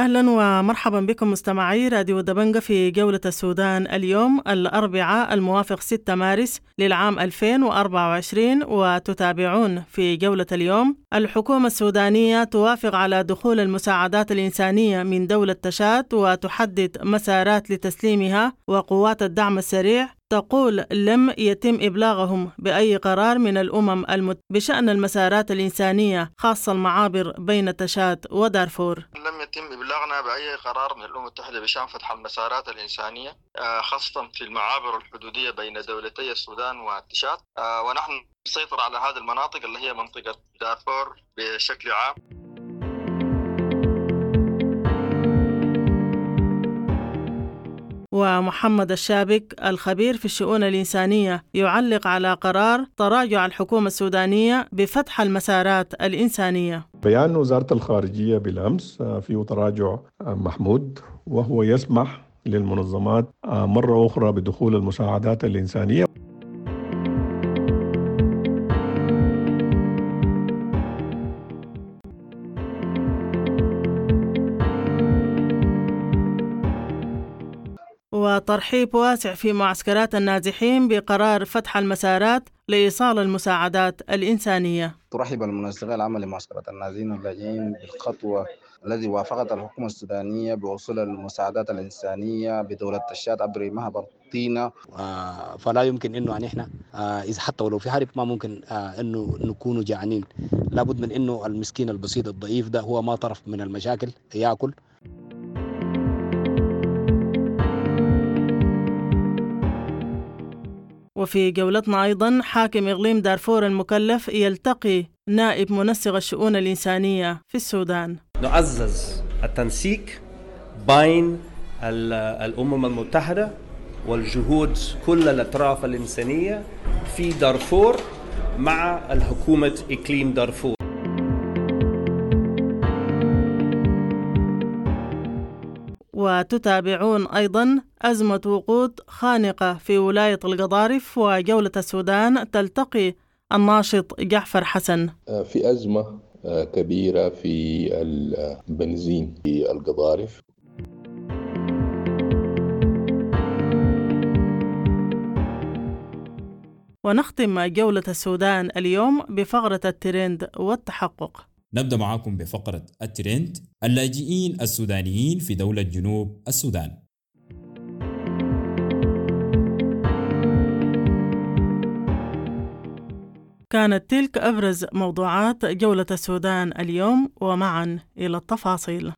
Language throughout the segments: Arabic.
أهلا ومرحبا بكم مستمعي راديو دبنجة في جولة السودان اليوم الأربعاء الموافق 6 مارس للعام 2024، وتتابعون في جولة اليوم. الحكومة السودانية توافق على دخول المساعدات الإنسانية من دولة تشاد وتحدد مسارات لتسليمها، وقوات الدعم السريع تقول لم يتم إبلاغهم بأي قرار من الأمم بشأن المسارات الإنسانية خاصة المعابر بين تشاد ودارفور. لم يتم إبلاغنا بأي قرار من الأمم المتحدة بشأن فتح المسارات الإنسانية خاصة في المعابر الحدودية بين دولتي السودان وتشاد، ونحن نسيطر على هذه المناطق اللي هي منطقة دارفور بشكل عام. ومحمد الشابك الخبير في الشؤون الإنسانية يعلق على قرار تراجع الحكومة السودانية بفتح المسارات الإنسانية. بيان وزارة الخارجية بالأمس فيه تراجع محمود، وهو يسمح للمنظمات مرة أخرى بدخول المساعدات الإنسانية. وترحيب واسع في معسكرات النازحين بقرار فتح المسارات لإيصال المساعدات الإنسانية. ترحب المنسق العام لمعسكرات النازحين اللاجئين بالخطوة الذي وافقت الحكومة السودانية بوصول المساعدات الإنسانية بدولة تشاد عبر مهبط طينة. فلا يمكن إنه نحن إذا حتى ولو في حرب ما ممكن إنه نكونوا جعانين، لابد من إنه المسكين البسيط الضعيف ده هو ما طرف من المشاكل يأكل. وفي جولتنا أيضا حاكم إقليم دارفور المكلف يلتقي نائب منسق الشؤون الإنسانية في السودان. نعزز التنسيق بين الأمم المتحدة والجهود كل الأطراف الإنسانية في دارفور مع الحكومة إقليم دارفور. وتتابعون أيضا أزمة وقود خانقة في ولاية القضارف، وجولة السودان تلتقي الناشط جعفر حسن. في أزمة كبيرة في البنزين في القضارف. ونختم جولة السودان اليوم بفقرة الترند والتحقق. نبدأ معاكم بفقرة الترند. اللاجئين السودانيين في دولة جنوب السودان. كانت تلك أبرز موضوعات جولة السودان اليوم، ومعا إلى التفاصيل.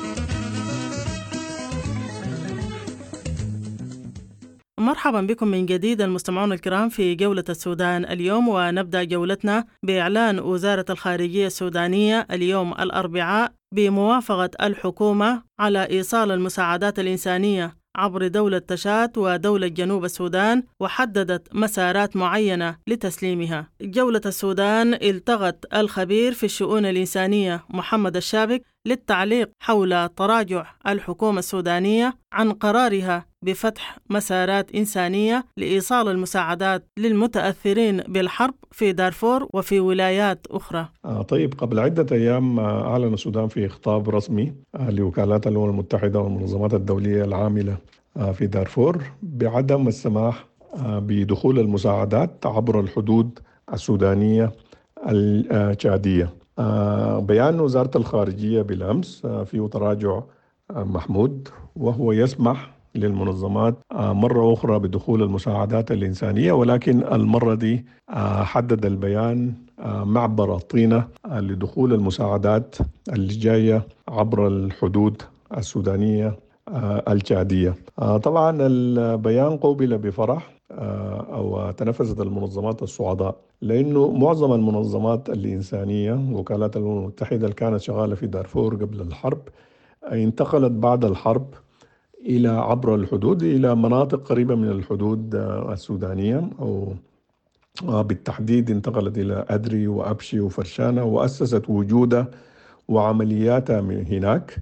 مرحبا بكم من جديد المستمعون الكرام في جولة السودان اليوم، ونبدأ جولتنا بإعلان وزارة الخارجية السودانية اليوم الأربعاء بموافقة الحكومة على إيصال المساعدات الإنسانية عبر دولة تشاد ودولة جنوب السودان، وحددت مسارات معينة لتسليمها. جولة السودان التقت الخبير في الشؤون الإنسانية محمد الشابك للتعليق حول تراجع الحكومة السودانية عن قرارها بفتح مسارات إنسانية لإيصال المساعدات للمتأثرين بالحرب في دارفور وفي ولايات أخرى. طيب، قبل عدة أيام أعلن السودان في خطاب رسمي لوكالات الأمم المتحدة والمنظمات الدولية العاملة في دارفور بعدم السماح بدخول المساعدات عبر الحدود السودانية التشادية. بيان وزارة الخارجية بالأمس فيه تراجع محمود، وهو يسمح للمنظمات مرة أخرى بدخول المساعدات الإنسانية، ولكن المرة دي حدد البيان معبر طينة لدخول المساعدات اللي جاية عبر الحدود السودانية التشادية. طبعا البيان قوبل بفرح أو تنفذت المنظمات الصعداء، لأنه معظم المنظمات الإنسانية وكالات الأمم المتحدة اللي كانت شغالة في دارفور قبل الحرب انتقلت بعد الحرب إلى عبر الحدود إلى مناطق قريبة من الحدود السودانية، أو بالتحديد انتقلت إلى أدري وأبشي وفرشانة وأسست وجودها وعملياتها من هناك.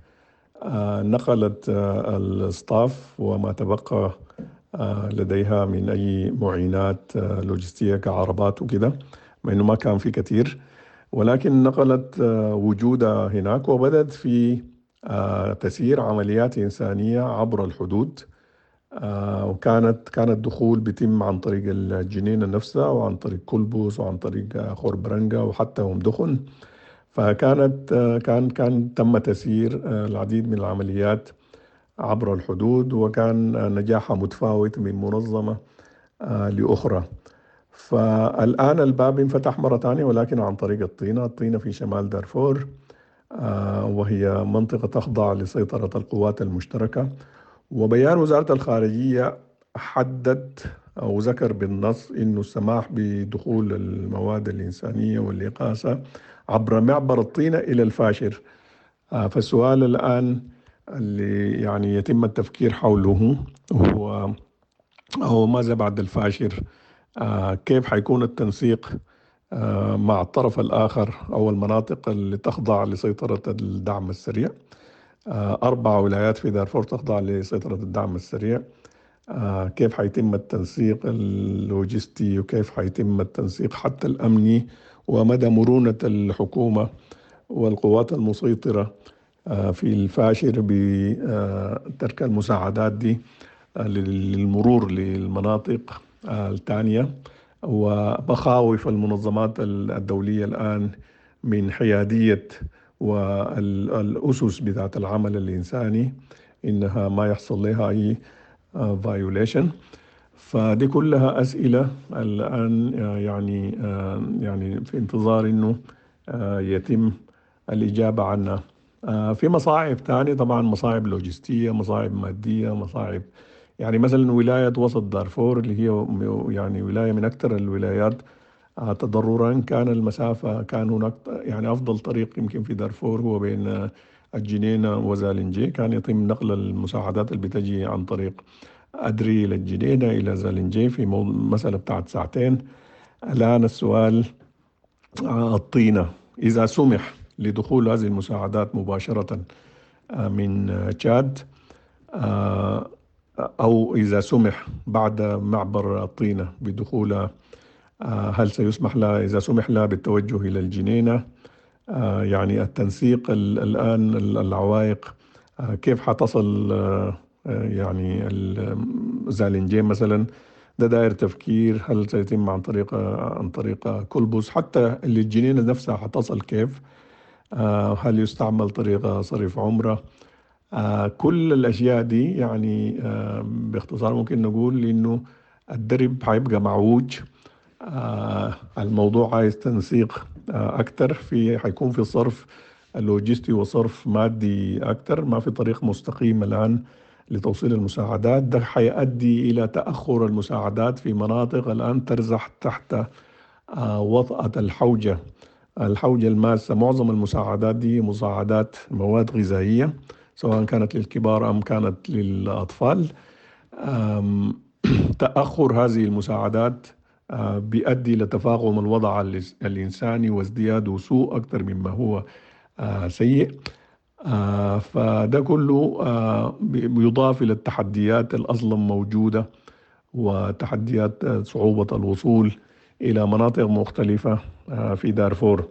نقلت الصطاف وما تبقى لديها من أي معينات لوجستية كعربات وكده، مع أنه ما كان في كثير، ولكن نقلت وجودها هناك وبدأت في تسيير عمليات إنسانية عبر الحدود. وكانت دخول بيتم عن طريق الجنينة نفسها وعن طريق كلبوس وعن طريق خوربرنجا وحتى أم دخن. فكانت كان تم تسيير العديد من العمليات عبر الحدود، وكان نجاحها متفاوت من منظمة لأخرى. فالآن الباب انفتح مرة ثانية، ولكن عن طريق الطينة في شمال دارفور، وهي منطقة تخضع لسيطرة القوات المشتركة. وبيان وزارة الخارجية حدد أو ذكر بالنص إنه السماح بدخول المواد الإنسانية والإغاثة عبر معبر الطينة إلى الفاشر. فالسؤال الآن اللي يعني يتم التفكير حوله هو ماذا بعد الفاشر؟ كيف حيكون التنسيق مع الطرف الآخر أو المناطق اللي تخضع لسيطرة الدعم السريع؟ 4 ولايات في دارفور تخضع لسيطرة الدعم السريع. كيف حيتم التنسيق اللوجستي، وكيف حيتم التنسيق حتى الأمني، ومدى مرونة الحكومة والقوات المسيطرة في الفاشر بترك المساعدات دي للمرور للمناطق الثانية، ومخاوف المنظمات الدولية الآن من حيادية والأسس بتاعت العمل الإنساني إنها ما يحصل لها أي violation. فدي كلها أسئلة الآن يعني في انتظار إنه يتم الإجابة عنها. في مصاعب تانية طبعا، مصاعب لوجستية، مصاعب مادية، مصاعب يعني مثلا ولاية وسط دارفور اللي هي يعني ولاية من أكثر الولايات تضررا. كان المسافة كان هناك يعني أفضل طريق يمكن في دارفور هو بين الجنينة وزالنجي، كان يتم نقل المساعدات اللي بتجي عن طريق أدري للجنينة إلى زالنجي في مسألة بتاعت 2 ساعات. الآن السؤال الطينة، إذا سمح لدخول هذه المساعدات مباشرة من تشاد، أو إذا سمح بعد معبر الطينة بدخولها، هل سيسمح لها إذا سمح لها بالتوجه إلى الجنينة؟ يعني التنسيق الآن، العوائق كيف حتصل يعني زالنجي مثلا، ده داير تفكير. هل سيتم عن طريق كلبوس؟ حتى اللي الجنينة نفسها حتصل كيف؟ هل يستعمل طريقة صريف عمرة؟ كل الأشياء دي يعني باختصار ممكن نقول إنه الدرب حيبقى معوج. الموضوع عايز تنسيق أكتر، حيكون في صرف لوجستي وصرف مادي أكتر، ما في طريق مستقيم الآن لتوصيل المساعدات. ده حيؤدي إلى تأخر المساعدات في مناطق الآن ترزح تحت وطأة الحوجة الماسة. معظم المساعدات دي مساعدات مواد غذائية، سواء كانت للكبار أم كانت للأطفال. تأخر هذه المساعدات بيؤدي لتفاقم الوضع الإنساني وازدياد سوء أكثر مما هو سيء. فده كله بيضاف إلى التحديات الأصلا موجودة، وتحديات صعوبة الوصول إلى مناطق مختلفة في دارفور.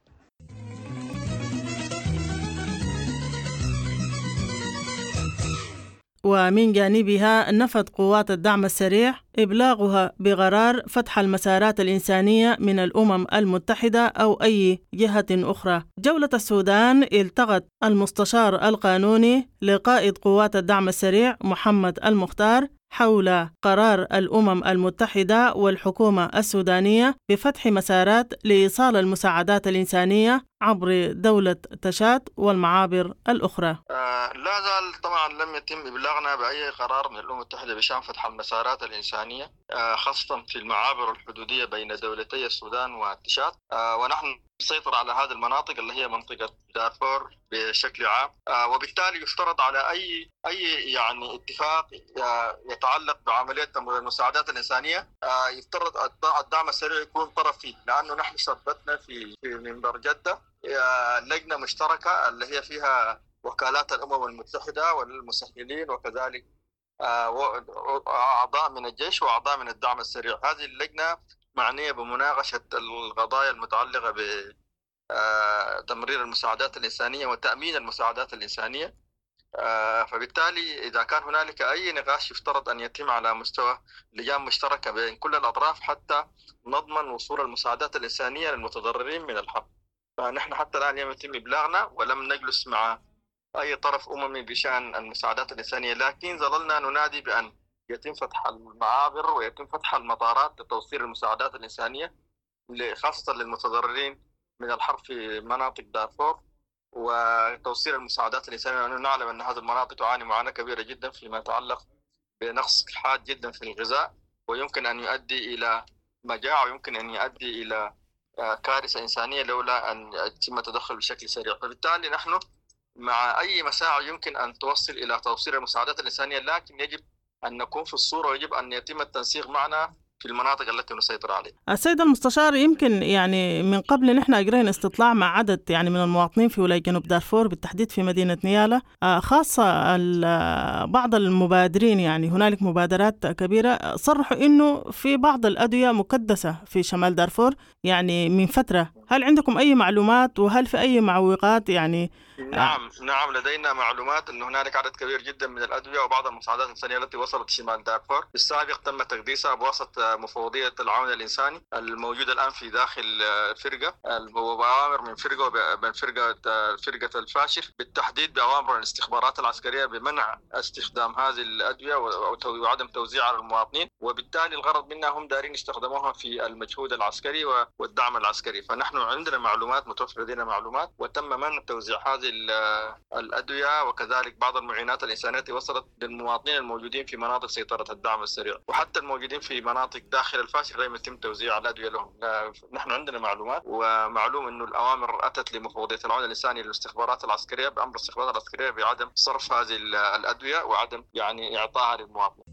ومن جانبها نفت قوات الدعم السريع إبلاغها بقرار فتح المسارات الإنسانية من الأمم المتحدة أو أي جهة أخرى. جولة السودان التقت المستشار القانوني لقائد قوات الدعم السريع محمد المختار حول قرار الأمم المتحدة والحكومة السودانية بفتح مسارات لإيصال المساعدات الإنسانية عبر دولة تشاد والمعابر الأخرى. لا زال طبعا لم يتم إبلاغنا بأي قرار من الأمم المتحدة بشأن فتح المسارات الإنسانية، خاصة في المعابر الحدودية بين دولتي السودان وتشاد. ونحن نسيطر على هذه المناطق اللي هي منطقة دارفور بشكل عام، وبالتالي يفترض على أي يعني اتفاق يتعلق بعملية المساعدات الإنسانية يفترض الدعم السريع يكون طرف فيه، لأنه نحن ثبتنا في منبر جدة لجنة مشتركة اللي هي فيها وكالات الأمم المتحدة والمسهلين وكذلك أعضاء من الجيش وأعضاء من الدعم السريع. هذه اللجنة معنية بمناقشة القضايا المتعلقة تمرير المساعدات الإنسانية وتأمين المساعدات الإنسانية. فبالتالي إذا كان هنالك أي نقاش يفترض أن يتم على مستوى لجان مشتركة بين كل الأطراف حتى نضمن وصول المساعدات الإنسانية للمتضررين من الحرب. فنحن حتى الآن لم يتم إبلاغنا ولم نجلس مع أي طرف أممي بشأن المساعدات الإنسانية، لكن ظللنا ننادي بأن يتم فتح المعابر ويتم فتح المطارات لتوصيل المساعدات الإنسانية خاصة للمتضررين من الحرب في مناطق دارفور، وتوصيل المساعدات الإنسانية، لأننا نعلم أن هذه المناطق تعاني معاناة كبيرة جدا فيما يتعلق بنقص حاد جدا في الغذاء، ويمكن أن يؤدي إلى مجاعة ويمكن أن يؤدي إلى كارثة إنسانية لولا أن يتم التدخل بشكل سريع. فبالتالي نحن مع أي مساعي يمكن أن توصل إلى توصيل المساعدات الإنسانية، لكن يجب أن نكون في الصورة ويجب أن يتم التنسيق معنا في المناطق التي نسيطر عليها. السيد المستشار، يمكن يعني من قبل نحن أجرينا استطلاع مع عدد يعني من المواطنين في ولاية جنوب دارفور بالتحديد في مدينة نيالا، خاصة بعض المبادرين، يعني هنالك مبادرات كبيرة صرحوا إنه في بعض الأدوية مكدسة في شمال دارفور يعني من فترة. هل عندكم أي معلومات وهل في أي معوقات يعني؟ نعم لدينا معلومات أن هنالك عدد كبير جدا من الأدوية وبعض المساعدات الإنسانية التي وصلت شمال دارفور. بالسابق تم تقديسها بواسطة مفوضية العون الإنساني الموجودة الآن في داخل الفرقة، وبأوامر من فرقة الفاشر، بالتحديد بأوامر الاستخبارات العسكرية بمنع استخدام هذه الأدوية وعدم توزيعها على المواطنين، وبالتالي الغرض منها هم دارين يستخدموها في المجهود العسكري والدعم العسكري. فنحن عندنا معلومات، متوفر لدينا معلومات، وتم منع توزيع هذه الأدوية وكذلك بعض المعينات الإنسانية التي وصلت للمواطنين الموجودين في مناطق سيطرة الدعم السريع، وحتى الموجودين في مناطق داخل الفاشر لم يتم توزيع الأدوية لهم. نحن عندنا معلومات، ومعلوم أنه الأوامر أتت لمفوضية العون الإنساني للاستخبارات العسكرية بأمر الاستخبارات العسكرية بعدم صرف هذه الأدوية وعدم يعني إعطائها للمواطنين.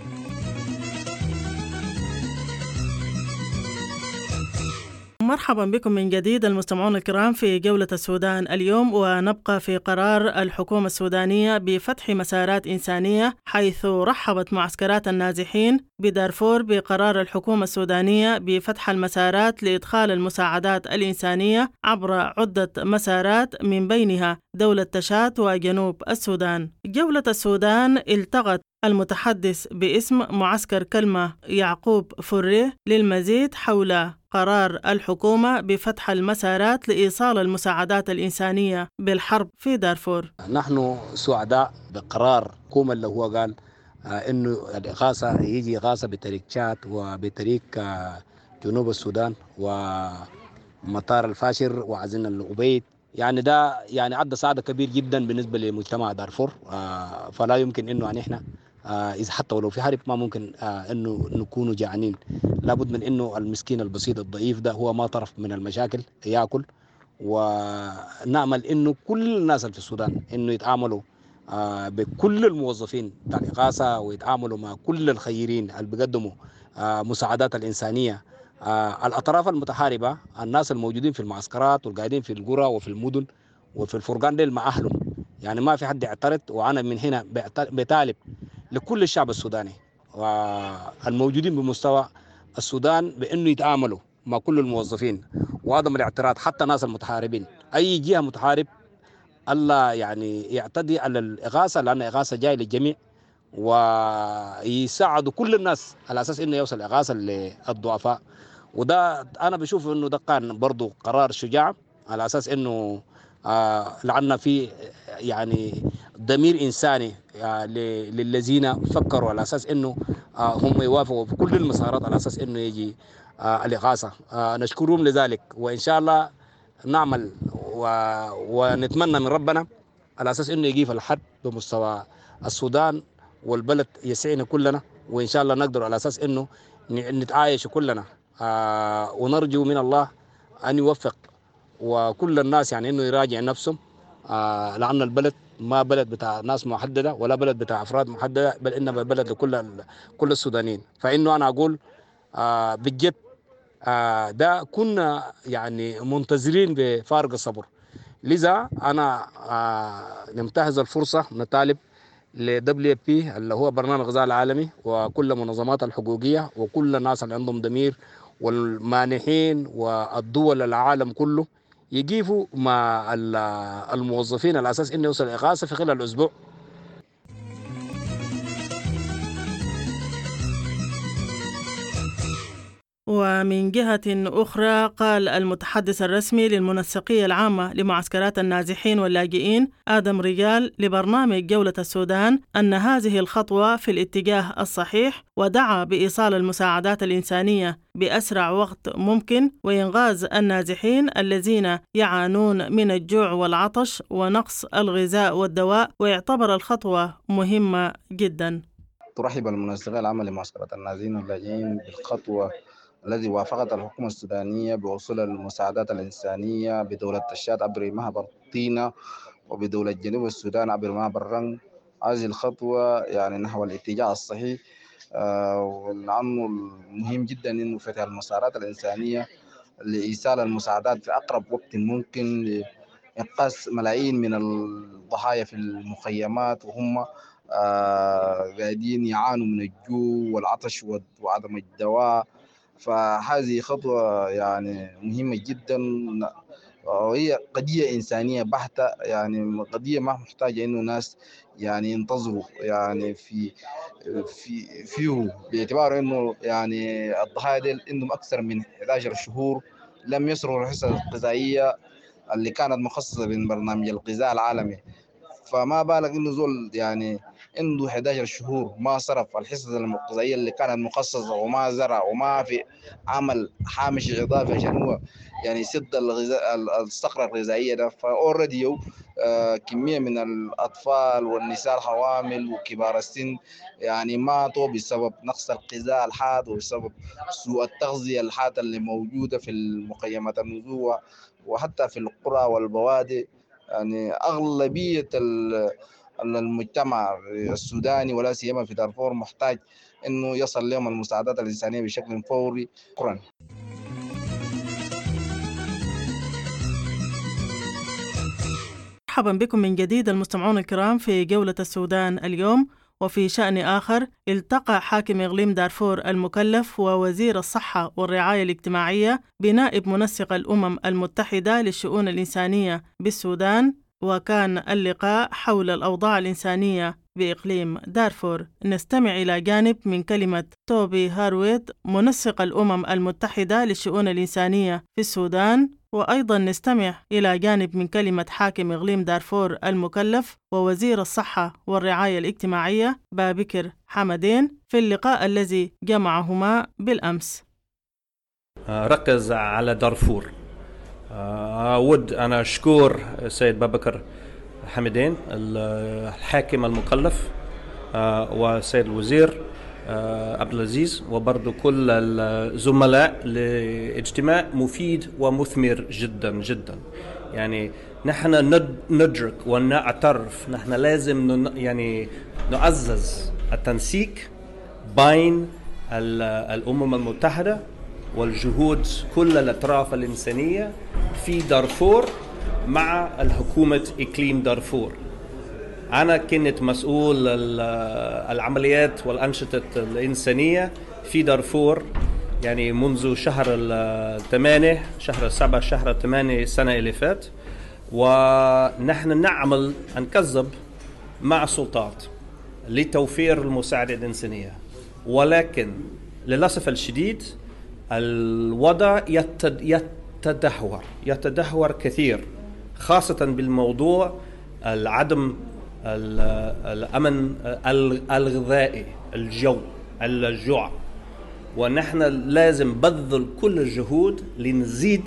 مرحبا بكم من جديد المستمعون الكرام في جولة السودان اليوم، ونبقى في قرار الحكومة السودانية بفتح مسارات إنسانية، حيث رحبت معسكرات النازحين بدارفور بقرار الحكومة السودانية بفتح المسارات لإدخال المساعدات الإنسانية عبر عدة مسارات من بينها دولة تشاد وجنوب السودان. جولة السودان التقت المتحدث باسم معسكر كلمة يعقوب فريه للمزيد حول قرار الحكومة بفتح المسارات لإيصال المساعدات الإنسانية بالحرب في دارفور. نحن سعداء بقرار الحكومة اللي هو قال إنه الإغاثة يجي إغاثة بطريق تشاد وبطريق جنوب السودان ومطار الفاشر وعزين العبيد. يعني ده يعني عدى سعادة كبير جدا بالنسبة لمجتمع دارفور. فلا يمكن إنه إحنا إذا حتى ولو في حرب ما ممكن إنه نكونوا جعانين. لابد من إنه المسكين البسيط الضعيف ده هو ما طرف من المشاكل يأكل، ونعمل إنه كل الناس في السودان إنه يتعاملوا بكل الموظفين بتاع الإغاثة ويتعاملوا مع كل الخيرين اللي بيقدموا مساعدات الإنسانية. الأطراف المتحاربة، الناس الموجودين في المعسكرات والقاعدين في القرى وفي المدن وفي الفرقان ديل مع أهلهم، يعني ما في حد يعترض. وأنا من هنا بطالب لكل الشعب السوداني والموجودين بمستوى السودان بأنه يتعاملوا مع كل الموظفين وعدم الاعتراض، حتى ناس المتحاربين. أي جهة متحارب الله يعني يعتدي على الإغاثة، لأن الإغاثة جاي للجميع، ويساعدوا كل الناس على أساس إنه يوصل الإغاثة للضعفاء. وده أنا بشوف إنه ده كان برضو قرار شجاع على أساس إنه لعنا في يعني ضمير إنساني للذين فكروا على أساس إنه هم يوافقوا في كل المسارات على أساس إنه يجي الإغاثة. نشكرهم لذلك، وإن شاء الله نعمل ونتمنى من ربنا على أساس إنه يجي في الحد بمستوى السودان والبلد يسعنا كلنا، وإن شاء الله نقدر على أساس إنه نتعايش كلنا. ونرجو من الله أن يوفق وكل الناس يعني إنه يراجع نفسهم، لأن البلد ما بلد بتاع ناس محددة ولا بلد بتاع أفراد محددة، بل إنما بلد لكل السودانيين. فإنه أنا أقول بجد ده كنا يعني منتظرين بفارق الصبر. لذا أنا نمتهز الفرصة نطالب لWFP اللي هو برنامج الغذاء العالمي وكل منظمات الحقوقية وكل الناس اللي عندهم ضمير والمانحين والدول العالم كله يقيفوا مع الموظفين على أساس إنه يوصل إغاثة في خلال أسبوع. ومن جهة أخرى، قال المتحدث الرسمي للمنسقية العامة لمعسكرات النازحين واللاجئين آدم رجال لبرنامج جولة السودان أن هذه الخطوة في الاتجاه الصحيح، ودعا بإيصال المساعدات الإنسانية بأسرع وقت ممكن وإنقاذ النازحين الذين يعانون من الجوع والعطش ونقص الغذاء والدواء، ويعتبر الخطوة مهمة جدا. ترحب المنسقية العامة لمعسكرات النازحين واللاجئين بالخطوة الذي وافقت الحكومة السودانية بوصول المساعدات الإنسانية بدولة تشاد عبر مهبر طينة وبدولة جنوب السودان عبر مهبر رنج. هذه الخطوة يعني نحو الاتجاه الصحيح، ولأنه مهم جدا إنه فتح المسارات الإنسانية لإيصال المساعدات في أقرب وقت ممكن لإنقاذ ملايين من الضحايا في المخيمات، وهم قاعدين يعانوا من الجوع والعطش وعدم الدواء. فهذه خطوة يعني مهمة جدا، وهي قضية إنسانية بحتة، يعني قضية ما محتاجة إنه ناس يعني ينتظروا يعني فيه، باعتبار إنه يعني الضحايا دي عندهم أكثر من 11 شهور لم يصرفوا الحصص الغذائية اللي كانت مخصصة من برنامج الغذاء العالمي. فما بالك إنه زول يعني عنده 11 شهور ما صرف الحصص الغذائية اللي كانت مخصصة، وما زرع وما في عمل هامش إضافي عشان هو يعني يسد الصخرة الغذائية ده. فأوريدي كمية من الأطفال والنساء الحوامل وكبار السن يعني ماتوا بسبب نقص الغذاء الحاد وبسبب سوء التغذية الحاد اللي موجودة في المخيمات النزوع وحتى في القرى والبوادي. يعني أغلبية المجتمع السوداني ولا سيما في دارفور محتاج إنه يصل لهم المساعدات الإنسانية بشكل فوري. شكرا. مرحبا بكم من جديد المستمعون الكرام في جولة السودان اليوم. وفي شأن آخر، التقى حاكم إقليم دارفور المكلف ووزير الصحة والرعاية الاجتماعية بنائب منسق الأمم المتحدة للشؤون الإنسانية بالسودان، وكان اللقاء حول الأوضاع الإنسانية بإقليم دارفور. نستمع إلى جانب من كلمة توبي هارويت منسق الأمم المتحدة للشؤون الإنسانية في السودان، وأيضا نستمع إلى جانب من كلمة حاكم إقليم دارفور المكلف ووزير الصحة والرعاية الاجتماعية بابكر حمدين في اللقاء الذي جمعهما بالأمس. ركز على دارفور. أود أنا أشكر السيد بابكر حمدين الحاكم المكلف والسيد الوزير عبد العزيز، وبرضو كل الزملاء لاجتماع مفيد ومثمر جدا جدا. يعني نحن ندرك ونعترف نحن لازم يعني نعزز التنسيق بين الأمم المتحدة والجهود كل الأطراف الإنسانية في دارفور مع الحكومة إقليم دارفور. أنا كنت مسؤول العمليات والأنشطة الإنسانية في دارفور يعني منذ شهر 8 شهر 7 شهر 8 السنة اللي فات، ونحن نعمل نكذب مع السلطات لتوفير المساعدة الإنسانية، ولكن للأسف الشديد الوضع يتدهور كثير، خاصة بالموضوع العدم الأمن الغذائي، الجوع. ونحن لازم بذل كل الجهود لنزيد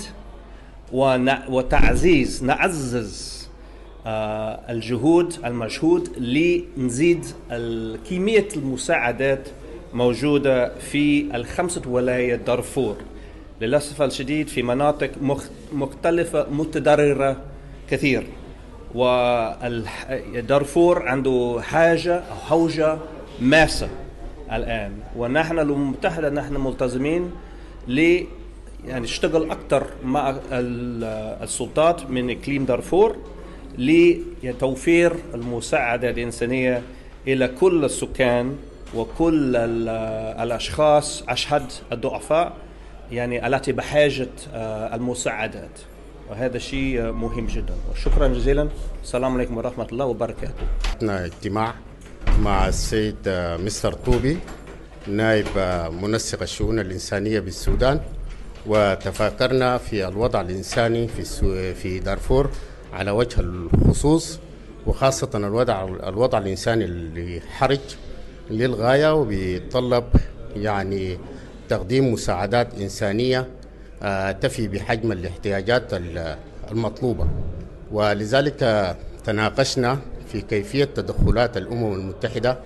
نعزز الجهود المشهود لنزيد كمية المساعدات موجودة في 5 ولايات دارفور. للأسف الشديد في مناطق مختلفة متضررة كثير، ودارفور عنده حاجة أو حوجة ماسة الآن. ونحن الأمم المتحدة نحن ملتزمين يعني نشتغل أكثر مع السلطات من إقليم دارفور لتوفير المساعدة الإنسانية إلى كل السكان وكل الأشخاص الضعفاء يعني التي بحاجة المساعدات. وهذا شيء مهم جدا. وشكرا جزيلا. السلام عليكم ورحمة الله وبركاته. اجتماع مع السيد مستر طوبي نائب منسق الشؤون الإنسانية بالسودان، وتفاكرنا في الوضع الإنساني في دارفور على وجه الخصوص، وخاصة الوضع الإنساني اللي حرج للغاية وبيتطلب يعني تقديم مساعدات إنسانية تفي بحجم الاحتياجات المطلوبة. ولذلك تناقشنا في كيفية تدخلات الأمم المتحدة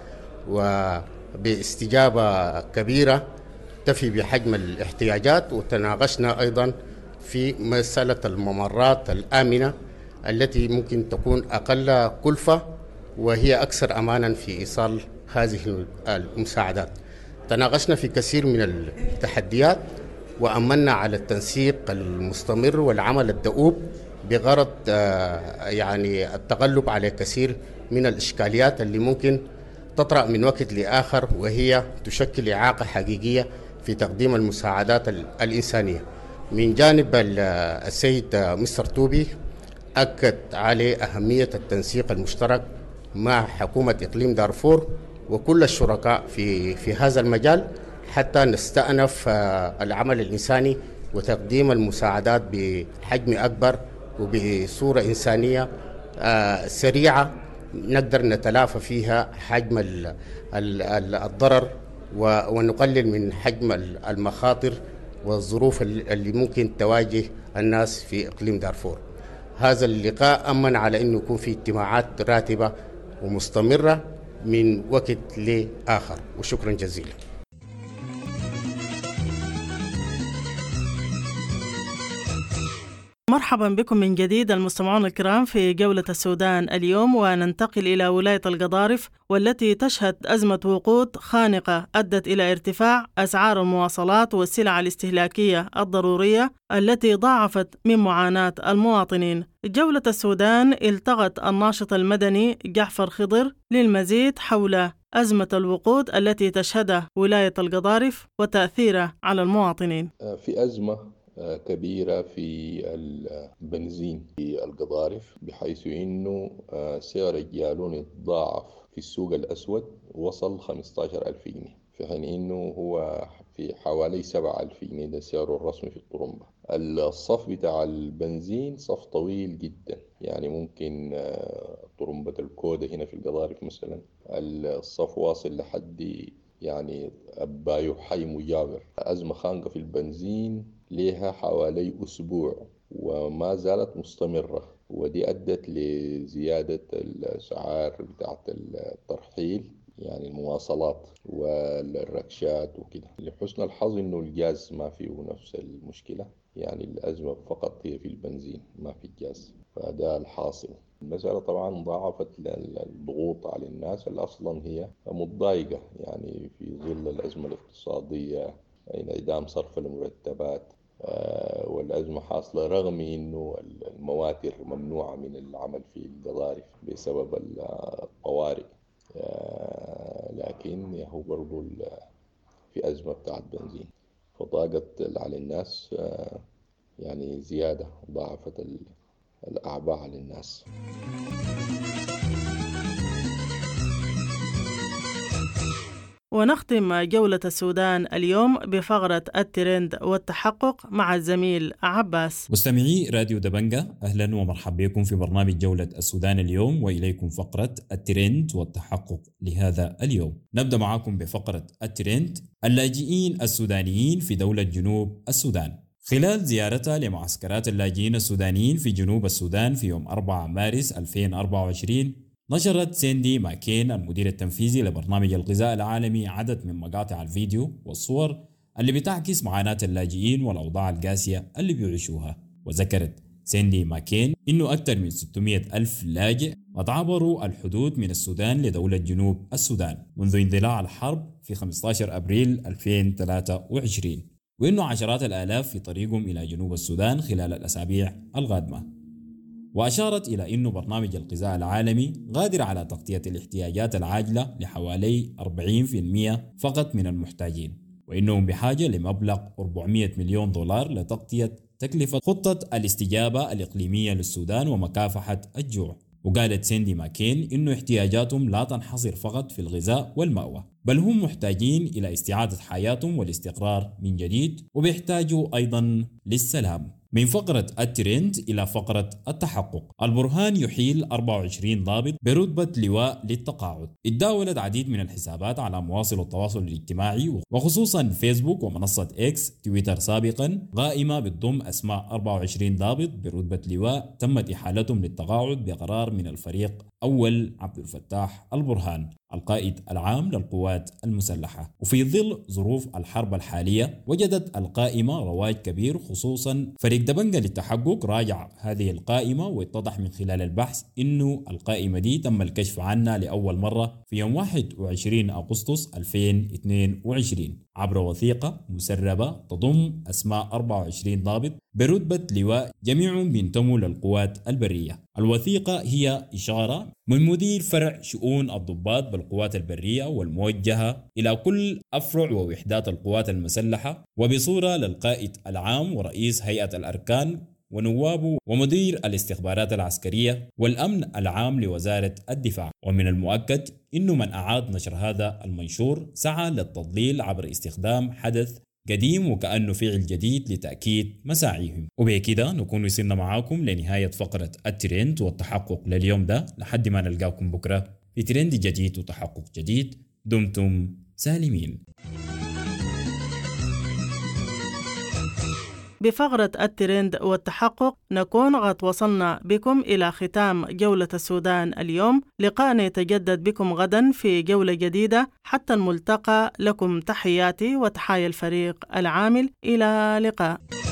وباستجابة كبيرة تفي بحجم الاحتياجات، وتناقشنا أيضا في مسألة الممرات الآمنة التي ممكن تكون أقل كلفة وهي أكثر أمانا في إيصال هذه المساعدات. تناقشنا في كثير من التحديات وأمنا على التنسيق المستمر والعمل الدؤوب بغرض يعني التغلب على كثير من الإشكاليات اللي ممكن تطرأ من وقت لآخر، وهي تشكل إعاقة حقيقية في تقديم المساعدات الإنسانية. من جانب السيد مستر طوبي أكد عليه أهمية التنسيق المشترك مع حكومة إقليم دارفور وكل الشركاء في هذا المجال حتى نستأنف العمل الإنساني وتقديم المساعدات بحجم أكبر وبصورة إنسانية سريعة نقدر نتلافى فيها حجم الضرر ونقلل من حجم المخاطر والظروف اللي ممكن تواجه الناس في إقليم دارفور. هذا اللقاء أمن على أنه يكون في اجتماعات راتبة ومستمرة من وقت لآخر، وشكرا جزيلا. مرحبا بكم من جديد المستمعون الكرام في جولة السودان اليوم، وننتقل إلى ولاية القضارف والتي تشهد أزمة وقود خانقة أدت إلى ارتفاع أسعار المواصلات والسلع الاستهلاكية الضرورية التي ضاعفت من معاناة المواطنين. جولة السودان التقت الناشط المدني جعفر خضر للمزيد حول أزمة الوقود التي تشهدها ولاية القضارف وتأثيرها على المواطنين. في أزمة كبيرة في البنزين في القضارف، بحيث أنه سعر الجالون يتضاعف في السوق الأسود وصل 15,000 جنيه، في حين أنه هو في حوالي 7,000 جنيه ده سعره الرسمي في الطرمبة. الصف بتاع البنزين صف طويل جدا، يعني ممكن طرمبة الكودة هنا في القضارف مثلا الصف واصل لحد يعني أبايو حي مجاور. أزمة خانقة في البنزين لها حوالي أسبوع وما زالت مستمرة، ودي أدت لزيادة الأسعار بتاعة الترحيل، يعني المواصلات والركشات وكده. لحسن الحظ إنه الجاز ما فيه نفس المشكلة، يعني الأزمة فقط هي في البنزين ما في الجاز، فده الحاصل. المسألة طبعا ضاعفت الضغوط على الناس اللي أصلا هي متضايقة، يعني في ظل الأزمة الاقتصادية، انعدام صرف المرتبات والأزمة حاصلة رغم أنه المواتر ممنوعة من العمل في القضارف بسبب الطوارئ، لكن هو برضو في أزمة بتاعت بنزين، فضاقت على الناس يعني زيادة، ضاعفت الأعباء على الناس. ونختم جولة السودان اليوم بفقرة الترند والتحقق مع الزميل عباس. مستمعي راديو دبنجة، أهلا ومرحبا بكم في برنامج جولة السودان اليوم، وإليكم فقرة الترند والتحقق لهذا اليوم. نبدأ معكم بفقرة الترند. اللاجئين السودانيين في دولة جنوب السودان. خلال زيارتها لمعسكرات اللاجئين السودانيين في جنوب السودان في يوم 4 مارس 2024، نشرت سيندي ماكين المدير التنفيذي لبرنامج الغذاء العالمي عدد من مقاطع الفيديو والصور اللي بتعكس معاناة اللاجئين والأوضاع القاسية اللي بيعيشوها. وذكرت سيندي ماكين إنه أكثر من 600 ألف لاجئ قد عبروا الحدود من السودان لدولة جنوب السودان منذ اندلاع الحرب في 15 أبريل 2023، وإنه عشرات الآلاف في طريقهم إلى جنوب السودان خلال الأسابيع القادمة. وأشارت إلى أن برنامج الغذاء العالمي قادر على تغطية الاحتياجات العاجلة لحوالي 40% فقط من المحتاجين، وإنهم بحاجة لمبلغ $400 مليون لتغطية تكلفة خطة الاستجابة الإقليمية للسودان ومكافحة الجوع. وقالت سيندي ماكين إنه احتياجاتهم لا تنحصر فقط في الغذاء والمأوى، بل هم محتاجين إلى استعادة حياتهم والاستقرار من جديد، وبيحتاجوا أيضا للسلام. من فقرة الترند إلى فقرة التحقق. البرهان يحيل 24 ضابط برتبة لواء للتقاعد. اتداولت عديد من الحسابات على مواصل التواصل الاجتماعي وخصوصا فيسبوك ومنصة إكس تويتر سابقا قائمة بتضم أسماء 24 ضابط برتبة لواء تمت إحالتهم للتقاعد بقرار من الفريق أول عبد الفتاح البرهان القائد العام للقوات المسلحة. وفي ظل ظروف الحرب الحالية وجدت القائمة رواج كبير، خصوصا فريق دبنجة للتحقق راجع هذه القائمة واتضح من خلال البحث إنه القائمة دي تم الكشف عنها لأول مرة في يوم 21 أغسطس 2022 عبر وثيقة مسربة تضم أسماء 24 ضابط برتبة لواء جميعهم بينتموا للقوات البرية. الوثيقة هي إشارة من مدير فرع شؤون الضباط بالقوات البرية والموجهة إلى كل أفرع ووحدات القوات المسلحة، وبصورة للقائد العام ورئيس هيئة الأركان ونوابه ومدير الاستخبارات العسكرية والأمن العام لوزارة الدفاع. ومن المؤكد إنه من أعاد نشر هذا المنشور سعى للتضليل عبر استخدام حدث قديم وكأنه فعل جديد لتأكيد مساعيهم. وبكده نكون وصلنا معاكم لنهاية فقرة الترند والتحقق لليوم ده، لحد ما نلقاكم بكرة في ترند جديد وتحقق جديد. دمتم سالمين. بفقرة الترند والتحقق نكون قد وصلنا بكم إلى ختام جولة السودان اليوم. لقاءنا يتجدد بكم غدا في جولة جديدة. حتى الملتقى، لكم تحياتي وتحايا الفريق العامل. إلى اللقاء.